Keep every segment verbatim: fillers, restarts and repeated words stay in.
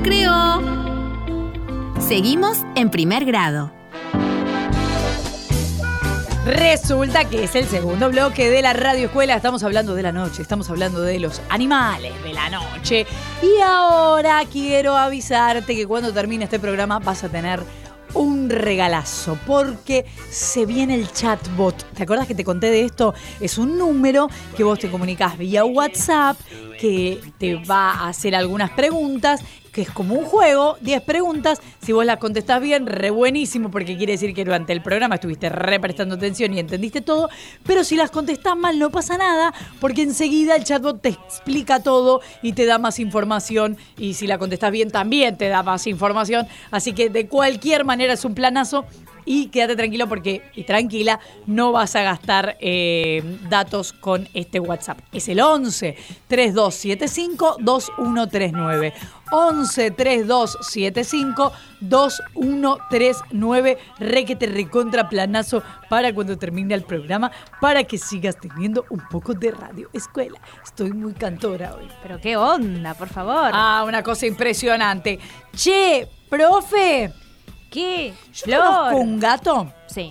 recreo. Seguimos en primer grado. Resulta que es el segundo bloque de la Radio Escuela. Estamos hablando de la noche, estamos hablando de los animales de la noche. Y ahora quiero avisarte que cuando termine este programa vas a tener un regalazo, porque se viene el chatbot. ¿Te acuerdas que te conté de esto? Es un número que vos te comunicás vía WhatsApp, que te va a hacer algunas preguntas, que es como un juego, diez preguntas. Si vos las contestás bien, re buenísimo, porque quiere decir que durante el programa estuviste re prestando atención y entendiste todo. Pero si las contestás mal, no pasa nada, porque enseguida el chatbot te explica todo y te da más información. Y si la contestás bien, también te da más información. Así que de cualquier manera es un planazo. Y quédate tranquilo porque, y tranquila, no vas a gastar eh, datos con este WhatsApp. Es el once, treinta y dos setenta y cinco, veintiuno treinta y nueve. once, treinta y dos setenta y cinco, veintiuno treinta y nueve. Requete recontra planazo para cuando termine el programa, para que sigas teniendo un poco de Radio Escuela. Estoy muy cantora hoy. Pero qué onda, por favor. Ah, una cosa impresionante. Che, profe. ¿Qué? Yo conozco un gato sí.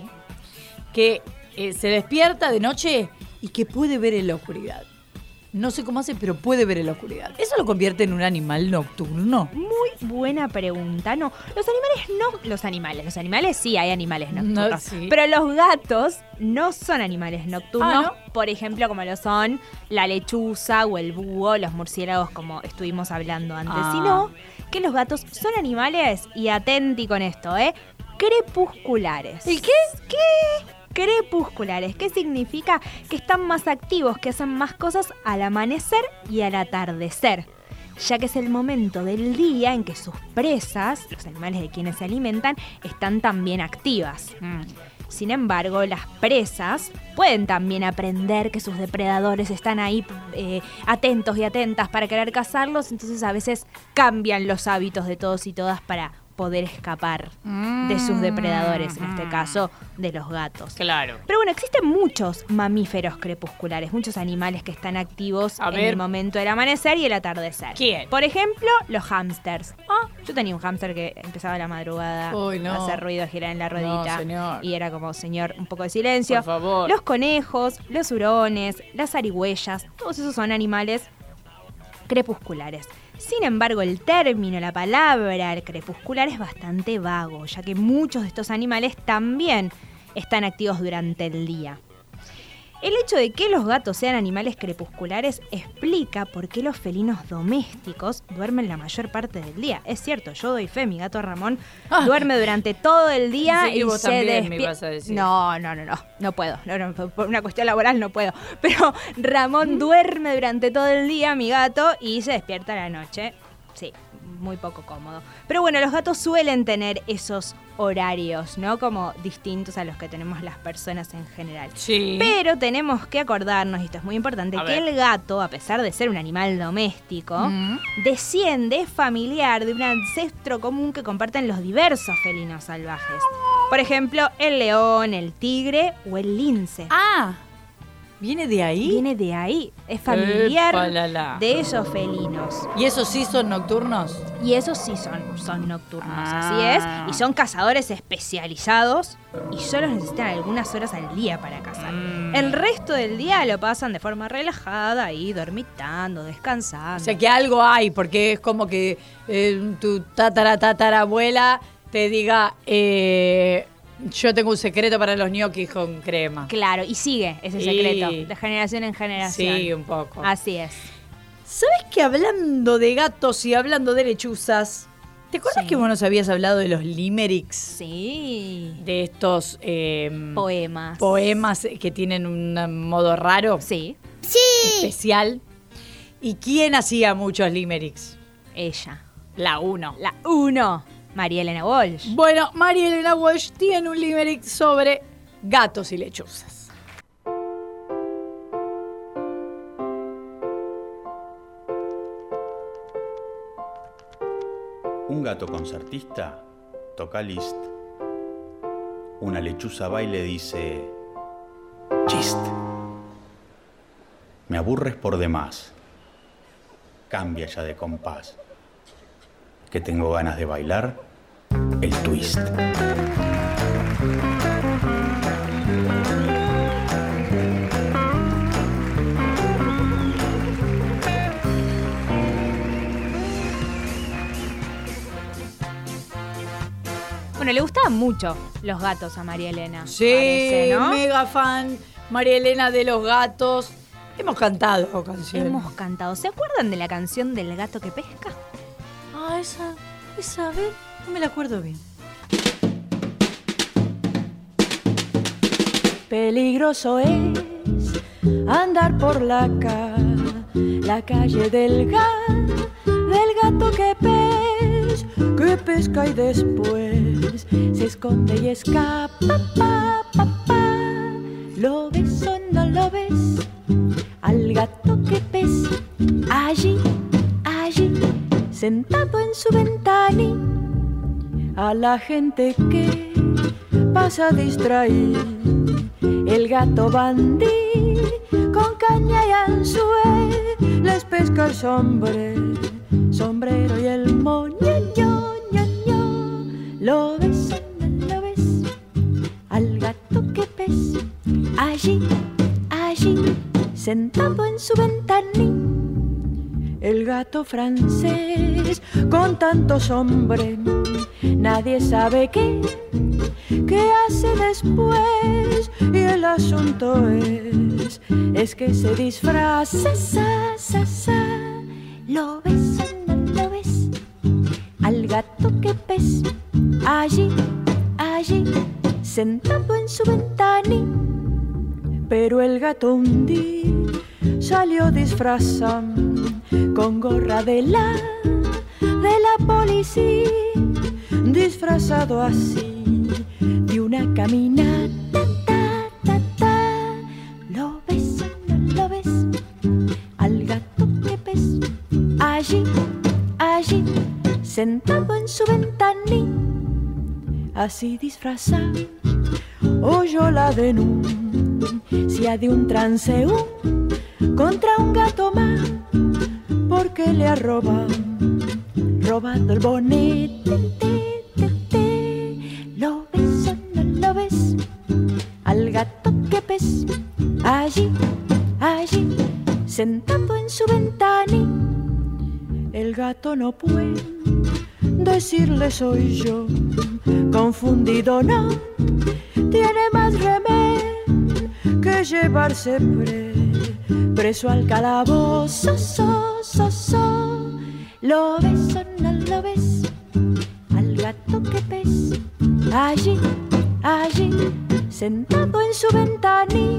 que eh, se despierta de noche y que puede ver en la oscuridad. No sé cómo hace, pero puede ver en la oscuridad. ¿Eso lo convierte en un animal nocturno? Muy buena pregunta. No, los animales no... Los animales, los animales sí, hay animales nocturnos. No, sí. Pero los gatos no son animales nocturnos. Ah, ¿no? Por ejemplo, como lo son la lechuza o el búho, los murciélagos, como estuvimos hablando antes. Ah. Sino que los gatos son animales, y atenti con esto, ¿eh? Crepusculares. ¿El qué? ¿Qué? Crepusculares. ¿Qué significa? Que están más activos, que hacen más cosas al amanecer y al atardecer, ya que es el momento del día en que sus presas, los animales de quienes se alimentan, están también activas. Mm. Sin embargo, las presas pueden también aprender que sus depredadores están ahí eh, atentos y atentas para querer cazarlos, entonces a veces cambian los hábitos de todos y todas para poder escapar mm. de sus depredadores, en este caso de los gatos. Claro. Pero bueno, existen muchos mamíferos crepusculares, muchos animales que están activos a en ver. el momento del amanecer y el atardecer. ¿Quién? Por ejemplo, los hámsters. Ah, yo tenía un hámster que empezaba a la madrugada Uy, no. a hacer ruido, a girar en la ruedita. No, señor. Y era como, señor, un poco de silencio. Por favor. Los conejos, los hurones, las zarigüeyas, todos esos son animales crepusculares. Sin embargo, el término, la palabra el crepuscular es bastante vago, ya que muchos de estos animales también están activos durante el día. El hecho de que los gatos sean animales crepusculares explica por qué los felinos domésticos duermen la mayor parte del día. Es cierto, yo doy fe, mi gato Ramón Ah. duerme durante todo el día Pensé que y vos se también me despierta. ibas a decir. No, no, no, no, no puedo. No, no, por una cuestión laboral no puedo. Pero Ramón duerme durante todo el día, mi gato, y se despierta a la noche. Sí, muy poco cómodo. Pero bueno, los gatos suelen tener esos horarios, ¿no? Como distintos a los que tenemos las personas en general. Sí. Pero tenemos que acordarnos, y esto es muy importante, A que ver. el gato, a pesar de ser un animal doméstico, Mm. desciende, es familiar de un ancestro común que comparten los diversos felinos salvajes. Por ejemplo, el león, el tigre o el lince. Ah, ¿viene de ahí? Viene de ahí, es familiar Épalala. de esos felinos. ¿Y esos sí son nocturnos? Y esos sí son, son nocturnos, Ah. así es. Y son cazadores especializados y solo necesitan algunas horas al día para cazar. Mm. El resto del día lo pasan de forma relajada, ahí dormitando, descansando. O sea que algo hay, porque es como que eh, tu tatara tatarabuela te diga, eh, yo tengo un secreto para los ñoquis con crema. Claro, y sigue ese Y- secreto, de generación en generación. Sí, un poco. Así es. ¿Sabes que hablando de gatos y hablando de lechuzas, ¿te acuerdas Sí. que vos nos habías hablado de los limericks? Sí. De estos eh, Poemas. poemas que tienen un modo raro, Sí, especial. ¿Y quién hacía muchos limericks? ella. La uno. La uno, María Elena Walsh. Bueno, María Elena Walsh tiene un limerick sobre gatos y lechuzas. Un gato concertista toca Liszt. Una lechuza va y le dice: chist. Me aburres por demás. Cambia ya de compás. que tengo ganas de bailar el twist. Bueno, le gustaban mucho los gatos a María Elena. Sí, parece, ¿no? mega fan, María Elena de los gatos. Hemos cantado canciones. Hemos cantado. ¿Se acuerdan de la canción del gato que pesca? Ah, esa, esa, a ver, no me la acuerdo bien. Peligroso es andar por la ca, la calle del gato, del gato que pes, que pesca y después se esconde y escapa, pa, pa, pa. ¿Lo ves o no lo ves? Al gato que pes, allí, allí, sentado en su ventana, a la gente que pasa distraída, el gato bandí con caña y anzuelo les pesca el sombrero, sombrero y el moño, ño, ño, ño. ¿Lo ves o no lo ves? Al gato que pes, allí, allí, sentado en su ventana, el gato francés con tantos hombres, nadie sabe qué, qué hace después. Y el asunto es, es que se disfraza, sa, sa, sa. ¿Lo ves o no lo ves? Al gato que pes, allí, allí, sentado en su ventana. Pero el gato un día salió disfrazado con gorra de la, de la policía, disfrazado así de una caminata, ta, ta, ta. ¿Lo ves o no lo ves? Al gato que pes, allí, allí, sentado en su ventana, así disfrazado, oyó la denuncia de un transeúnte contra un gato más, porque le ha robado, robado el bonete, te, te, te. ¿Lo ves o no lo ves? Al gato que pes, allí, allí, sentado en su ventana, el gato no puede decirle soy yo, confundido no, tiene más remedio que llevarse pre, preso al calabozo, so, so, so. ¿Lo ves o no lo ves? Al gato que pes, allí, allí, sentado en su ventana.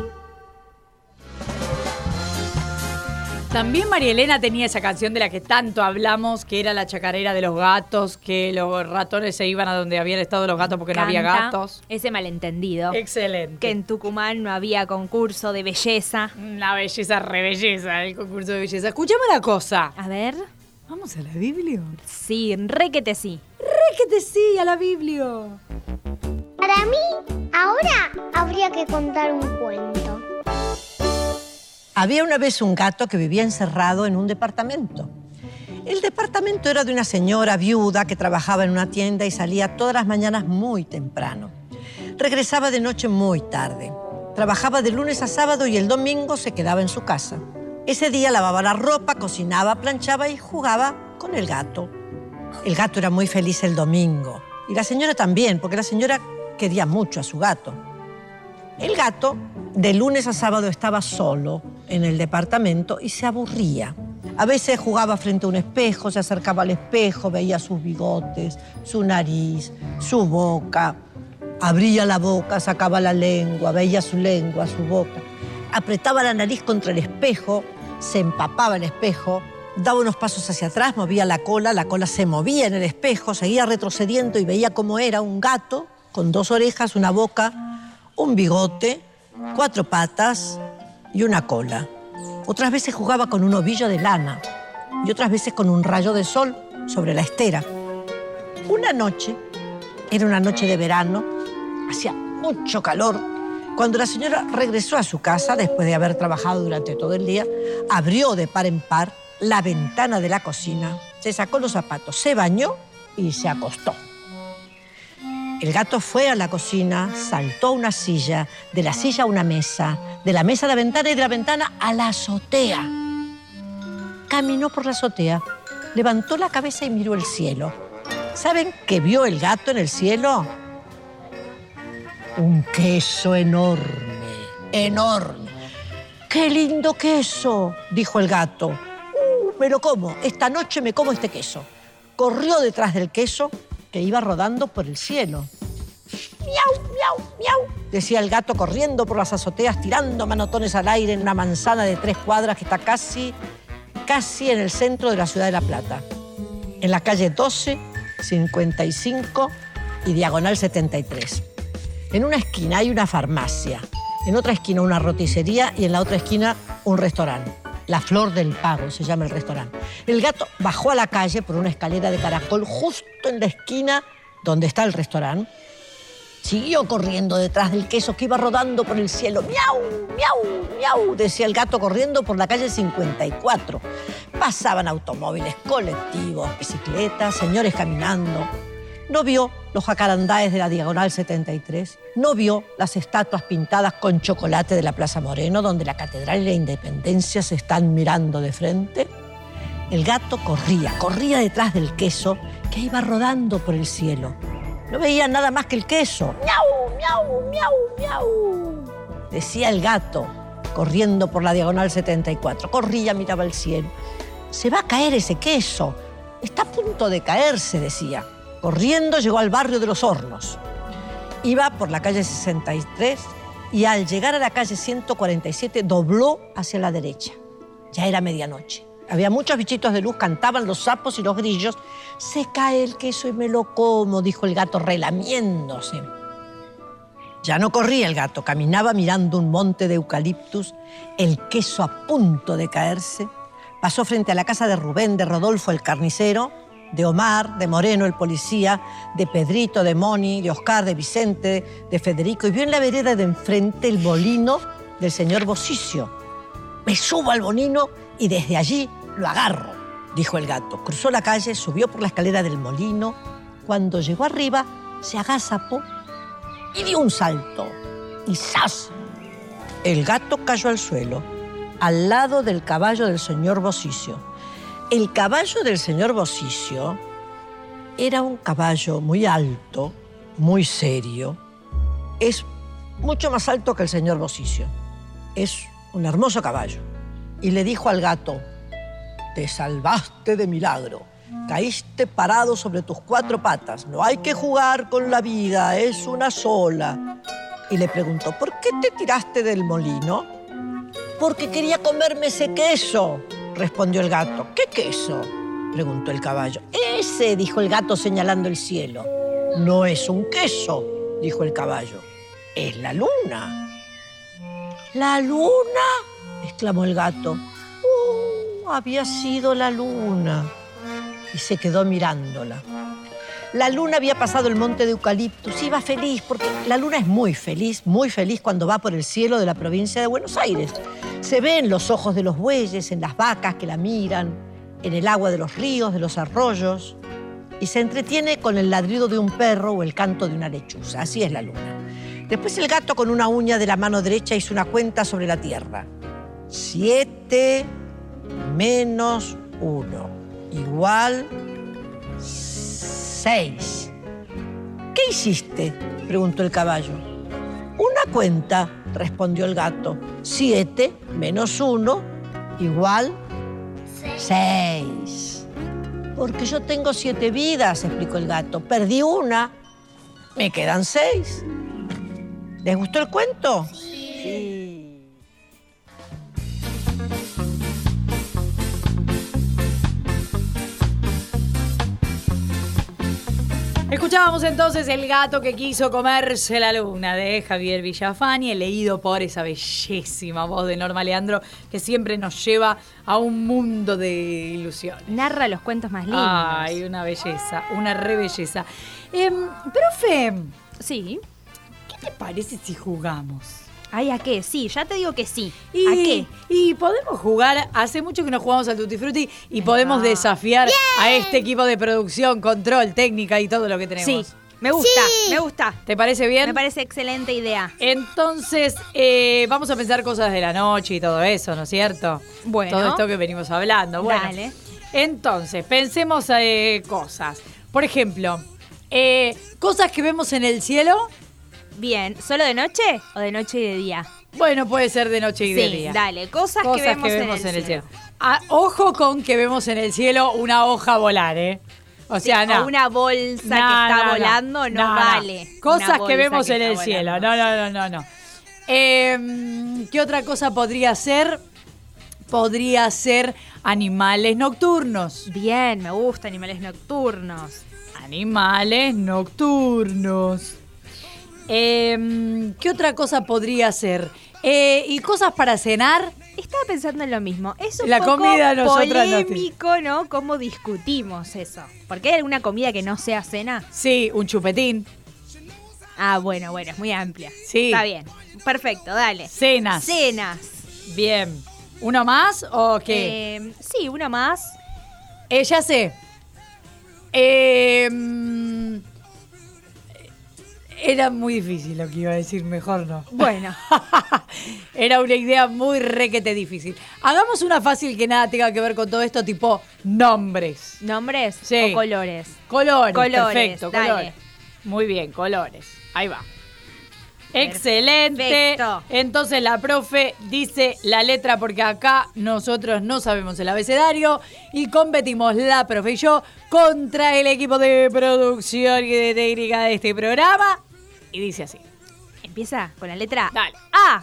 También María Elena tenía esa canción de la que tanto hablamos, que era la chacarera de los gatos, que los ratones se iban a donde habían estado los gatos porque Canta no había gatos. Ese malentendido. Excelente. Que en Tucumán no había concurso de belleza. La belleza, rebelleza, el concurso de belleza. Escuchame una cosa. A ver. ¿Vamos a la Biblia? Sí, re que te sí. Re que te sí, a la Biblia. Para mí, ahora habría que contar un cuento. Había una vez un gato que vivía encerrado en un departamento. El departamento era de una señora viuda que trabajaba en una tienda y salía todas las mañanas muy temprano. Regresaba de noche muy tarde. Trabajaba de lunes a sábado y el domingo se quedaba en su casa. Ese día lavaba la ropa, cocinaba, planchaba y jugaba con el gato. El gato era muy feliz el domingo. Y la señora también, porque la señora quería mucho a su gato. El gato, de lunes a sábado, estaba solo en el departamento y se aburría. A veces jugaba frente a un espejo, se acercaba al espejo, veía sus bigotes, su nariz, su boca. Abría la boca, sacaba la lengua, veía su lengua, su boca. Apretaba la nariz contra el espejo, se empapaba el espejo, daba unos pasos hacia atrás, movía la cola, la cola se movía en el espejo, seguía retrocediendo y veía cómo era un gato con dos orejas, una boca, un bigote, cuatro patas y una cola. Otras veces jugaba con un ovillo de lana y otras veces con un rayo de sol sobre la estera. Una noche, era una noche de verano, hacía mucho calor. Cuando la señora regresó a su casa, después de haber trabajado durante todo el día, abrió de par en par la ventana de la cocina, se sacó los zapatos, se bañó y se acostó. El gato fue a la cocina, saltó a una silla, de la silla a una mesa, de la mesa a la ventana y de la ventana a la azotea. Caminó por la azotea, levantó la cabeza y miró el cielo. ¿Saben qué vio el gato en el cielo? Un queso enorme, enorme. ¡Qué lindo queso!, dijo el gato. Uh, me lo como, esta noche me como este queso. Corrió detrás del queso que iba rodando por el cielo. ¡Miau, miau, miau!, decía el gato corriendo por las azoteas, tirando manotones al aire en una manzana de tres cuadras que está casi, casi en el centro de la ciudad de La Plata. En la calle doce, cincuenta y cinco y diagonal setenta y tres. En una esquina hay una farmacia, en otra esquina una roticería y en la otra esquina un restaurante. La Flor del Pago se llama el restaurante. El gato bajó a la calle por una escalera de caracol justo en la esquina donde está el restaurante. Siguió corriendo detrás del queso que iba rodando por el cielo. ¡Miau, miau, miau!, decía el gato corriendo por la calle cincuenta y cuatro. Pasaban automóviles, colectivos, bicicletas, señores caminando. No vio los jacarandáes de la diagonal setenta y tres. No vio las estatuas pintadas con chocolate de la Plaza Moreno, donde la Catedral y la Independencia se están mirando de frente. El gato corría, corría detrás del queso que iba rodando por el cielo. No veía nada más que el queso. ¡Miau, miau, miau, miau!, decía el gato, corriendo por la diagonal setenta y cuatro. Corría, miraba el cielo. Se va a caer ese queso. Está a punto de caerse, decía. Corriendo llegó al barrio de Los Hornos. Iba por la calle sesenta y tres y al llegar a la calle ciento cuarenta y siete dobló hacia la derecha. Ya era medianoche. Había muchos bichitos de luz, cantaban los sapos y los grillos. Se cae el queso y me lo como, dijo el gato relamiéndose. Ya no corría el gato, caminaba mirando un monte de eucaliptus, el queso a punto de caerse. Pasó frente a la casa de Rubén, de Rodolfo el carnicero, de Omar, de Moreno el policía, de Pedrito, de Moni, de Oscar, de Vicente, de Federico, y vio en la vereda de enfrente el molino del señor Bosicio. Me subo al molino y desde allí lo agarro, dijo el gato. Cruzó la calle, subió por la escalera del molino. Cuando llegó arriba, se agazapó y dio un salto. Y ¡zas! El gato cayó al suelo, al lado del caballo del señor Bosicio. El caballo del señor Bosicio era un caballo muy alto, muy serio. Es mucho más alto que el señor Bosicio. Es un hermoso caballo. Y le dijo al gato: te salvaste de milagro. Caíste parado sobre tus cuatro patas. No hay que jugar con la vida, es una sola. Y le preguntó: ¿por qué te tiraste del molino? Porque quería comerme ese queso, respondió el gato. ¿Qué queso?, preguntó el caballo. Ese, dijo el gato señalando el cielo. No es un queso, dijo el caballo. Es la luna. ¿La luna?, exclamó el gato. Oh, había sido la luna. Y se quedó mirándola. La luna había pasado el monte de eucaliptus. Iba feliz, porque la luna es muy feliz, muy feliz cuando va por el cielo de la provincia de Buenos Aires. Se ve en los ojos de los bueyes, en las vacas que la miran, en el agua de los ríos, de los arroyos. Y se entretiene con el ladrido de un perro o el canto de una lechuza. Así es la luna. Después el gato con una uña de la mano derecha hizo una cuenta sobre la tierra. Siete menos uno igual seis. ¿Qué hiciste?, preguntó el caballo. Una cuenta, respondió el gato. Siete menos uno igual seis. Porque yo tengo siete vidas, explicó el gato. Perdí una, me quedan seis. ¿Les gustó el cuento? Sí. Escuchábamos entonces El gato que quiso comerse la luna, de Javier Villafañe, leído por esa bellísima voz de Norma Leandro, que siempre nos lleva a un mundo de ilusiones. Narra los cuentos más lindos. Ay, una belleza, una re belleza. Eh, profe. Sí. ¿Qué te parece si jugamos? Ay, ¿a qué? Sí, ya te digo que sí. Y, ¿A qué? Y podemos jugar, hace mucho que no jugamos al Tutti Frutti y podemos desafiar a este equipo de producción, control, técnica y todo lo que tenemos. Sí, me gusta, Sí. me gusta. ¿Te parece bien? Me parece excelente idea. Entonces, eh, vamos a pensar cosas de la noche y todo eso, ¿no es cierto? Bueno. Todo esto que venimos hablando. Bueno, Dale. entonces, pensemos eh, cosas. Por ejemplo, eh, cosas que vemos en el cielo. Bien, ¿solo de noche o de noche y de día? Bueno, puede ser de noche y de Sí, día. dale, cosas, Cosas que vemos, en, el cielo. Ah, ojo con que vemos en el cielo una hoja volar, ¿eh? O sea, Sí, no. o una bolsa No, que está no, no. volando no, No, no. vale. Cosas Una que bolsa vemos en está el cielo. volando. No, no, no, no, no. Eh, ¿Qué otra cosa podría ser? Podría ser animales nocturnos. Bien, me gusta animales nocturnos. Animales nocturnos. Eh, ¿Qué otra cosa podría ser? Eh, ¿Y cosas para cenar? Estaba pensando en lo mismo. Es un La poco comida nosotras no te- polémico, ¿no? ¿Cómo discutimos eso? ¿Porque hay alguna comida que no sea cena? Sí, un chupetín. Ah, bueno, bueno, es muy amplia. Sí. Está bien. Perfecto, dale. Cenas. Cenas. Bien. ¿Uno más o qué? Eh, sí, una más. Eh, ya sé. Eh, mm, era muy difícil lo que iba a decir, mejor no. Bueno. Era una idea muy requete difícil. Hagamos una fácil que nada tenga que ver con todo esto, tipo nombres. ¿Nombres Sí. o colores? Colores, Colores, perfecto, dale. colores. Muy bien, colores. Ahí va. Excelente. Perfecto. Entonces la profe dice la letra porque acá nosotros no sabemos el abecedario y competimos la profe y yo contra el equipo de producción y de técnica de este programa. Y dice así. Empieza con la letra Dale. A.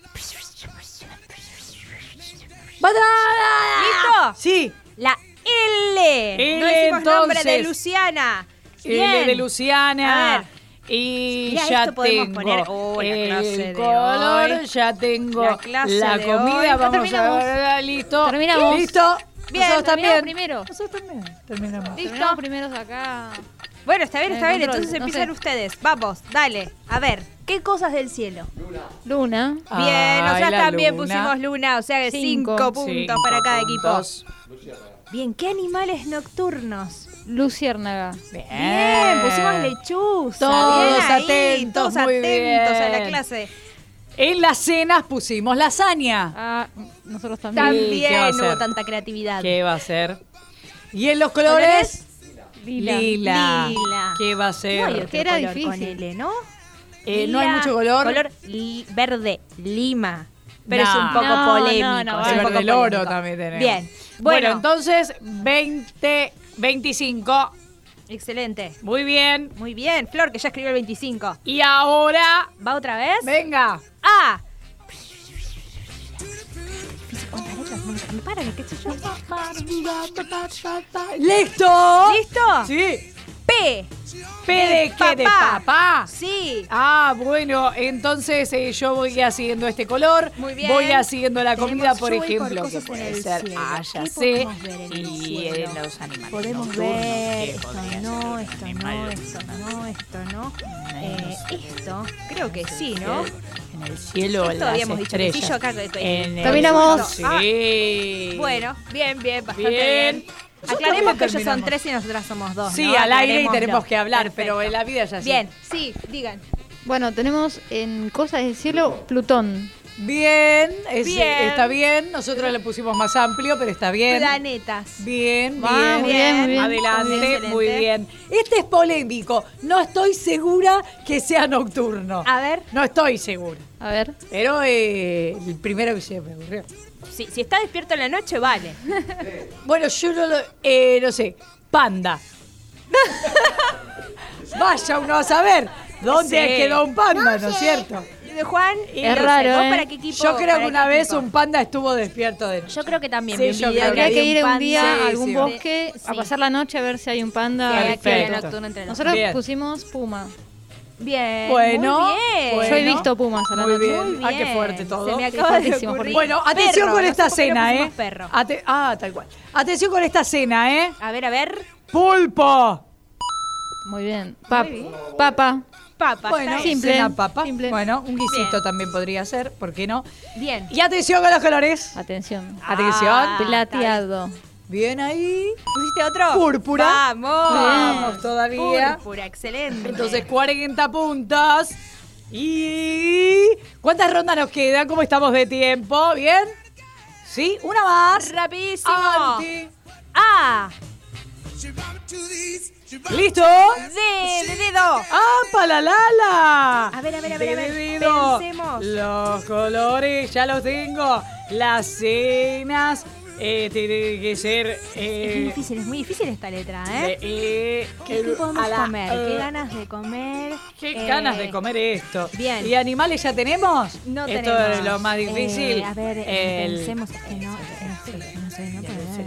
¿Listo? Sí. La L. L, No decimos nombre de entonces. Luciana. L Bien. de Luciana. A ver. Y Mirá, ya esto podemos tengo poner- oh, la clase de el color, hoy. ya tengo La clase la de comida, hoy. Ya vamos terminamos. a ver, listo. Terminamos. Listo. Bien, Nosotros también. terminamos primero. Nosotros también. Terminamos. Terminamos primero acá. Bueno, está bien, En está el bien. control, Entonces no empiezan sé. ustedes. Vamos, dale. A ver, ¿qué cosas del cielo? Luna. Bien, Ay, nosotras la también luna. pusimos luna, o sea que cinco, Cinco. puntos Cinco para cada puntos. equipo. Bien, ¿qué animales nocturnos? Luciérnaga. Bien. Bien, pusimos lechuza. Todos bien ahí, atentos, todos muy atentos a la bien. clase. En las cenas pusimos lasaña. Ah, nosotros también. También ¿qué va a hubo ser? tanta creatividad. ¿Qué va a ser? Y en los colores, Lila. lila. Lila. ¿Qué va a ser? No hay otro Que era color con difícil. L, ¿no? Eh, no hay Lila, mucho color. Color li- verde, lima. Pero No. es un poco No, polémico. no, no, es el un verde poco del oro polémico. también tenemos. Bien. Bueno, Bueno, entonces veinte, veinticinco. excelente. Muy bien. Muy bien, Flor, que ya escribió el veinticinco. Y ahora, ¿Va otra vez? venga. A. ¿Cuántas letras? No me paran, qué sé yo. ¿Listo? ¿Listo? Sí. P. ¿P de qué? ¿De papá? Sí. Ah, bueno, entonces eh, yo voy a siguiendo este color. Muy bien. Voy a siguiendo la Tenemos- comida, por yo voy por ejemplo, que cosas en puede el ser cielo. ah, ya ¿Qué sé. podemos ver en el Y cielo? en los animales. Podemos nocturnos, ver ¿qué esto podría no, ser? esto no, Animales esto no, esto no. no Eh, esto, creo que sí, ¿no? En el cielo, Esto las habíamos dicho que sí, estrellas. yo acá que- que- En el- Terminamos. Sí. Bueno, bien, bien, bastante Bien. bien. Nosotros Aclaremos también que ellos son terminamos. tres y nosotras somos dos. Sí, ¿no? al aire y Aclarémoslo. tenemos que hablar, Perfecto. pero en la vida ya sí. Bien, sí, digan. Bueno, tenemos en Cosas del Cielo Plutón. Bien, es- Bien. está bien. Nosotros le pusimos más amplio, pero está bien. Planetas. Bien, Va, bien, muy bien, muy bien. Adelante, Excelente. muy bien. Este es polémico. No estoy segura que sea nocturno. A ver, No estoy segura. A ver. Pero eh, el primero que se me ocurrió. si, si está despierto en la noche, vale. Bueno, yo no lo. Eh, no sé. Panda. Vaya uno a saber dónde Sí. quedó un panda, ¿no es cierto? Juan, Y no es sé, raro, ¿vos ¿eh? para qué equipo? Yo creo para que qué una vez equipo? un panda estuvo despierto de noche. Yo creo que también. Sí, vi un yo video creo que Habría vi que un ir un panda. día Sí, a algún sí. bosque a Sí. pasar la noche a ver si hay un panda. Sí, ahí. hay actividad Perfecto. nocturna entre Nosotros Bien. pusimos puma. Bien. Bueno, muy bien. bueno. Yo he visto pumas a la Muy noche. bien. Muy Ah, qué bien. fuerte todo. Se me Sí, acaba de fuertísimo, ocurrir. Bueno, atención Perro, con no esta sé por qué le cena, ¿eh? pusimos perro. Ate- ah, tal cual. Atención con esta cena, ¿eh? A ver, a ver. Pulpo. Muy bien. Pa- papa. Papa. Bueno, Simple, cena papa. simple. Bueno, un guisito Bien. también podría ser, ¿por qué no? Bien. Y atención con los colores. Atención. Atención. Ah, Plateado. Bien ahí. ¿Pusiste otro? Púrpura. Vamos. Vamos todavía. Púrpura, excelente. Entonces, cuarenta puntos. ¿Y cuántas rondas nos quedan? ¿Cómo estamos de tiempo? ¿Bien? ¿Sí? Una más. Rapidísimo. Avanti. A. ¿Listo? D de dedo. ¡Ah, palalala! A ver, a ver, a ver, a ver. Dividido. Pensemos. Los colores, ya los tengo. Las cenas. Eh, tiene que ser. Es muy Eh, difícil, es muy difícil esta letra, ¿eh? de- eh, ¿Qué, el- qué podemos a la- comer? ¿Qué eh, ganas de comer? Qué Eh, ganas de comer esto. bien. ¿Y animales ya tenemos? No Esto tenemos. es lo más difícil. Eh, a ver, El- pensemos. Es que no, no sé, no sé, no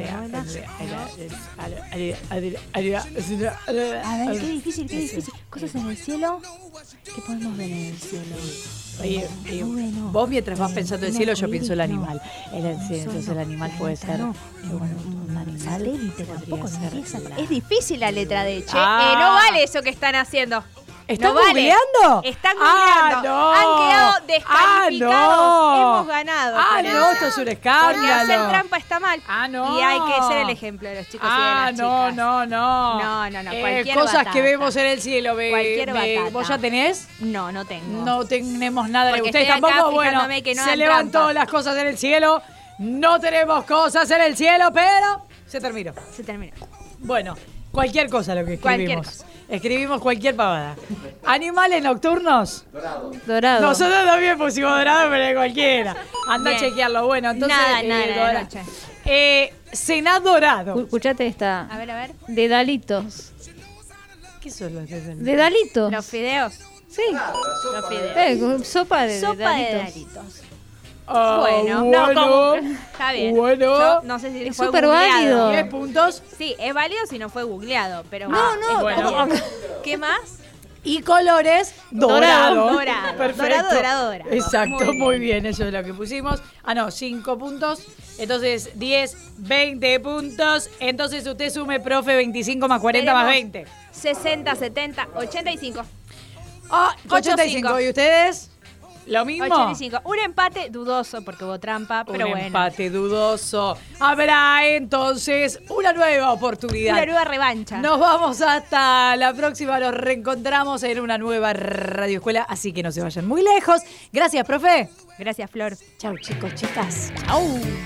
A ver, qué difícil, qué difícil. Cosas en el cielo. ¿Qué podemos ver en el cielo? Oye, oye, Bueno, vos mientras vas pensando en el un cielo, yo arcoíris, pienso el no. animal. El, el- sí, Sol, entonces no. el animal puede ser. Planeta, no. eh, bueno, un Un animal. satélite podría tampoco ser no empieza. la- Es difícil la letra D, che. Ah. Eh, no vale eso que están haciendo. ¿Están no vale. googleando? Están Ah, googleando. no. Han quedado descalificados. Ah, no. Hemos ganado. Ah, con no, eso. esto es un Porque escándalo. hacer trampa está mal. Ah, no. Y hay que ser el ejemplo de los chicos Ah, y de las no, chicas. no, no. No, no, no, Eh, cualquier cosas batata. que vemos en el cielo. Ve, Cualquier ve- batata. ¿Vos ya tenés? No, no tengo. No tenemos nada de Porque ustedes estoy acá tampoco. Bueno, fijándome que no se hagan levantó trampa. las cosas en el cielo. No tenemos cosas en el cielo, pero se terminó. Se terminó. Bueno, cualquier cosa lo que Cualquier escribimos. Escribimos cualquier pavada. Animales nocturnos. Dorado. Nosotros también pusimos dorado, pero de cualquiera. Anda Bien. a chequearlo. Bueno, entonces. Nada, eh, nada, de dora- noche. Eh, Cena dorado. Escuchate esta. A ver, a ver. Dedalitos. ¿Qué son los de Dedalitos. Los fideos. Sí. Los fideos. Eh, con sopa de Sopa de dedalitos. dedalitos. Ah, Bueno, no, bueno. como- está bien. Bueno. Yo no sé si Es fue súper googleado. válido. diez puntos. Sí, es válido si no fue googleado, pero No, no, es bueno. válido. ¿Qué más? Y colores dorado. Dorado. Dorado. Perfecto. Dorado, dorado, dorado. Exacto, Muy muy bien. bien. Eso es lo que pusimos. Ah, no, cinco puntos. Entonces, diez, veinte puntos. Entonces, usted sume, profe, veinticinco más cuarenta más Tenemos veinte. sesenta, setenta, ochenta y cinco. Ah, ochenta y cinco. ¿Y ustedes? ¿Lo mismo? ochenta y cinco. Un empate dudoso porque hubo trampa, pero Un bueno. empate dudoso. Habrá entonces una nueva oportunidad. Una nueva revancha. Nos vamos hasta la próxima. Nos reencontramos en una nueva Radio Escuela. Así que no se vayan muy lejos. Gracias, profe. Gracias, Flor. Chau, chicos, chicas. Chau.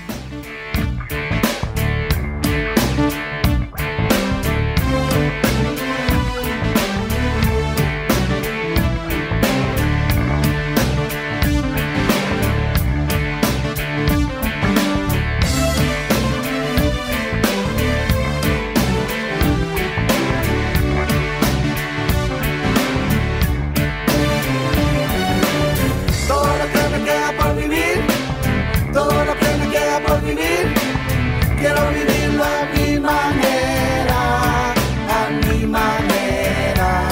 Todo lo que me queda por vivir, todo lo que me queda por vivir, quiero vivirlo a mi manera, a mi manera.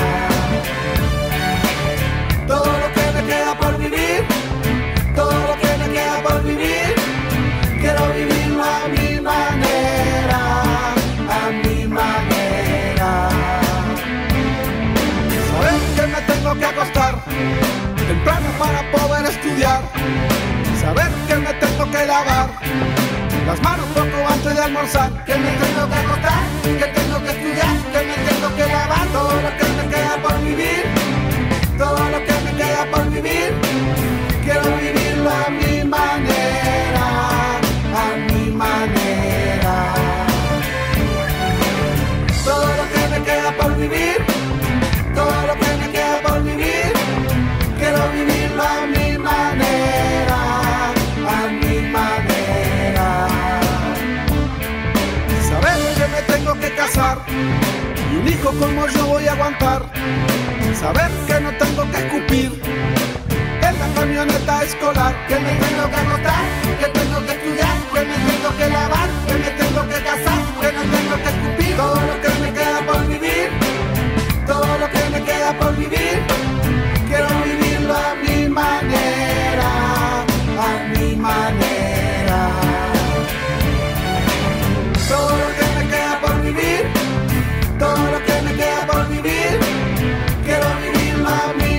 Todo lo que me queda por vivir, todo lo que me queda por vivir, quiero vivirlo a mi manera, a mi manera. Saber que me tengo que acostar temprano para poder estudiar, saber que me tengo que lavar las manos poco antes de almorzar, que me tengo que acostar, que tengo que estudiar, que me tengo que lavar. Todo lo que me queda por vivir, todo lo que me queda por vivir, quiero vivirlo a mi manera, a mi manera. Todo lo que me queda por vivir, todo lo que me queda por vivir, quiero vivirlo a mi manera, a mi manera. Saber que me tengo que casar y un hijo como yo voy a aguantar. Saber que no tengo que escupir en la camioneta escolar. Que me tengo que acostar, que tengo que estudiar, que me tengo que lavar, que me tengo que casar, que no tengo que escupir. Todo lo que me queda por vivir, todo lo que me queda por vivir, quiero vivirlo a mi manera, a mi manera. Todo lo que me queda por vivir, todo lo que me queda por vivir, quiero vivirlo a mi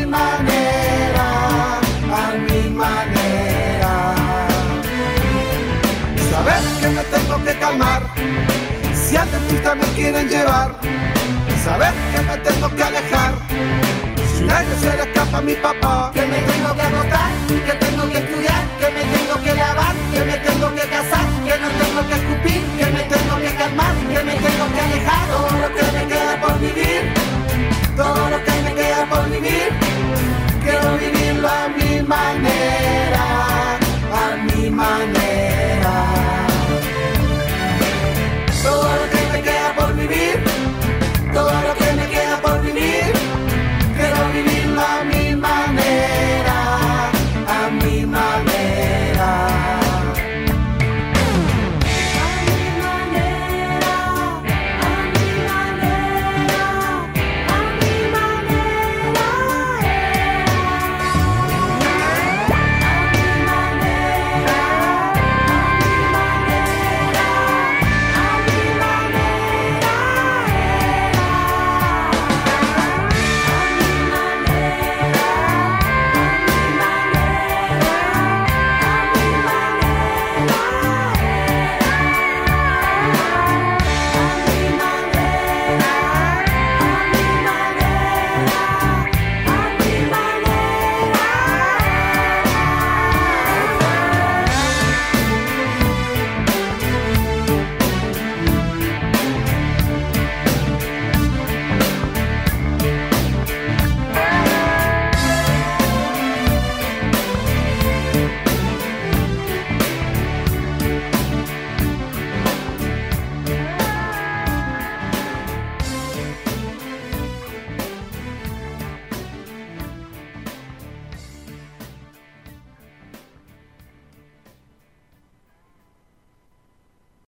pagar. Si al dentista me quieren llevar, saber que me tengo que alejar. Si un año se le escapa a mi papá, que me tengo que anotar, que tengo que estudiar, que me tengo que lavar, que me tengo que casar, que no tengo que escuchar.